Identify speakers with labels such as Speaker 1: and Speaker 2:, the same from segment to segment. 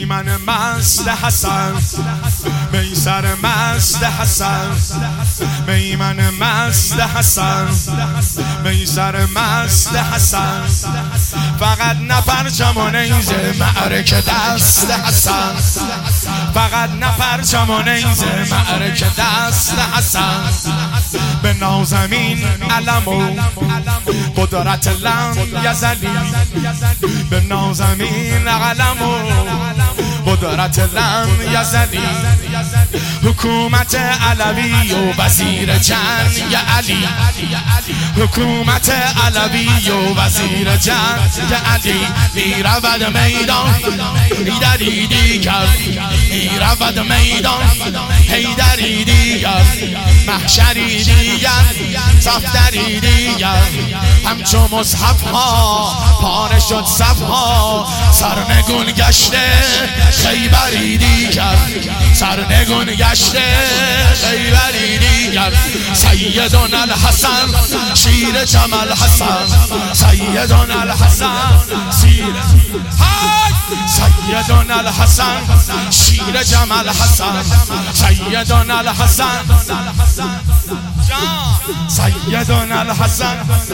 Speaker 1: میمن مست حسن، میسر مست حسن، میمن مست حسن، میسر مست حسن. فقط نپرچم و نیزه معرکه دست حسن، فقط نپرچم و نیزه معرکه دست حسن. به نازمین علم و قدرت لم یزلی، به نازمین علم و قدرت لم یزلی. حکومت علوی و وزیر جنگ علی، حکومت علوی و وزیر جنگ علی. میرود میدان حیدری دیگر، میرود میدان حیدری دیگر، محشری دیگر، صفدری دیگر. همچو مصحف ها پاره شد صف ها، سرنگون گشته خیبری دیگر، سرنگون گشته خیبری دیگر. سیدنا الحسن شیر جمل حسن، سیدنا الحسن سیدنا الحسن شیر جمل حسن، سیدنا الحسن سیدنا الحسن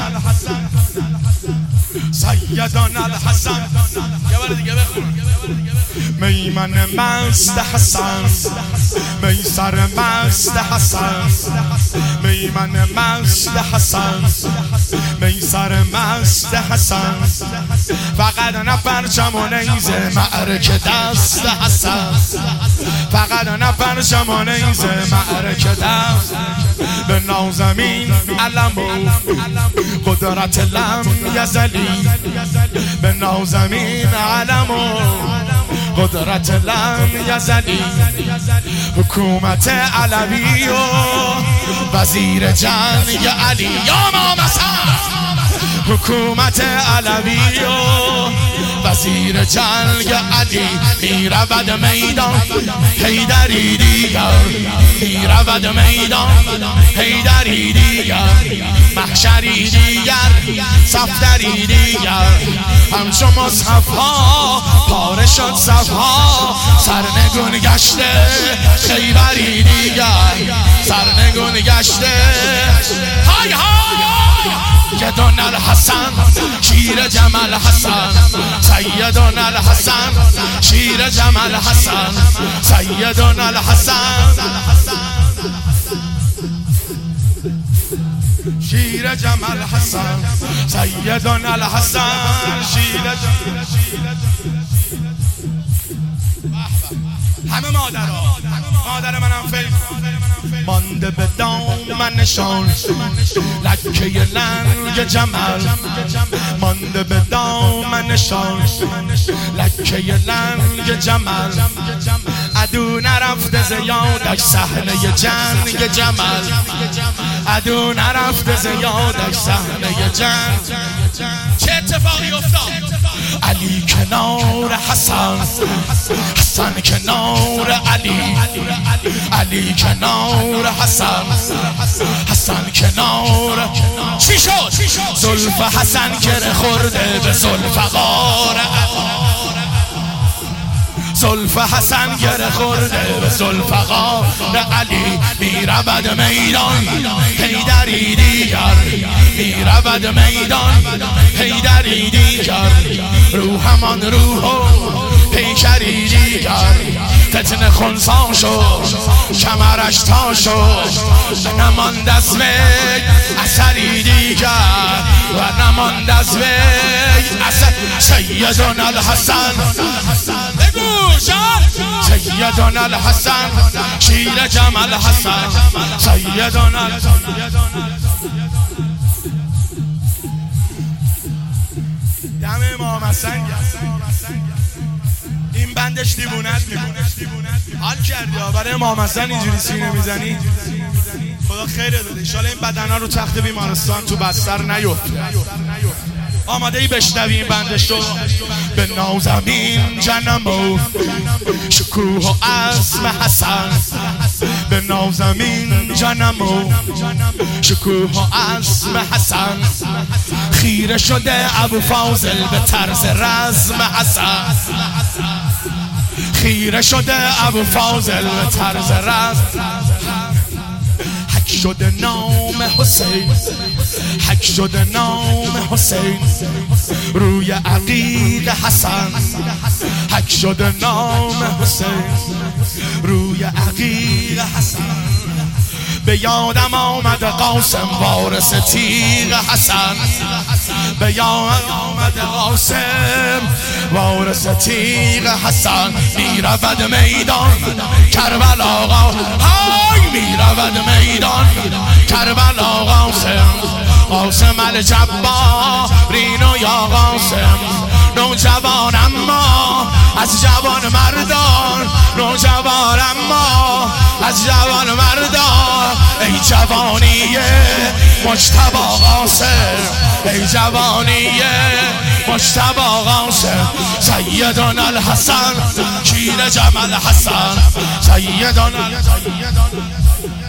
Speaker 1: سیدنا الحسن. یه بار دیگه بخون. میمن مست حسن، میسر مست حسن، میمن مست حسن، میسر مست حسن. فقط نپرچم و نیزه معرکه دست حسن، فقط نپرچم و نیزه معرکه دست. به نازمین علم و قدرت لم یزلی، به نازمین علم و قدرت لم یزلی. حکومت علوی و وزیر جنگ علی. یا امام حسن حکومت علوی و وزیر جنگ علی. میرود میدان حیدری دیگر، میرود میدان حیدری دیگر، محشری دیگر، صفدری دیگر. همچو مصحف ها پاره شد صف ها، سرنگون گشته خیبری دیگر، سرنگون گشته. های های سیدنا الحسن شیر جمل حسن، سیدنا الحسن شیر جمل حسن، سیدنا الحسن شیر جمل حسن، سیدنا الحسن شیر جمل. همه مادرها، مادر منم فیض مانده به دامنشان لکه لنگ جمل، مانده به دامنشان لکه لنگ جمل. عدو نرفته ز یادش صحنه جنگ جمل، عدو نرفته ز یادش صحنه جنگ. چه اتفاقی افتاد؟ علی کنار حسن، حسن کنار علی، علی کنار حسن، حسن کنار. چی شد؟ زلف حسن گره خورده به ذوالفقار، زلف حسن گره خورده به ذوالفقار علی. میرود میدان حیدری دیگر، میرود میدان حیدری دیگر. روحمان روح و پیکری دیگر، فتنه خونسان شد کمرش تا شد، نماند از وی اثری دیگر و نماند از وی اثر. سیدنا الحسن بگو سیدنا الحسن شیر جمل حسن، سیدنا دم امام حسن. این بندش دیوونت میکنه. حال کردی ها برای امام حسن اینجوری سینه میزنی؟ خدا خیره داده. انشالله این بدنا رو تخت بیمارستان تو بستر نیفته. آماده ای بشنوی این بندش رو؟ به نازمین جنم و شکوه و عزم حسن، به نازمین جنم و شکوه و عزم حسن خیره شده ابوالفاضل به طرز رزم حسن خیره شده ابوالفاضل به طرز رزم حک شده نام حسین حک شده نام حسین روی عقیق حسن حک شده نام حسین روی عقیق حسن به یادم آمد قاسم وارث تیغ حسن به یادم آمد قاسم وارث تیغ حسن میرود میدان کربلا های میرود میدان کربلا قاسم الجبارین و یا قاسم نوجوان اما از جوان مردان نوجوان اما از جوان مردان ای جوانی مجتبی قاسم ای جوانی مجتبی قاسم سیدنا الحسن شیر جمل حسن سیدنا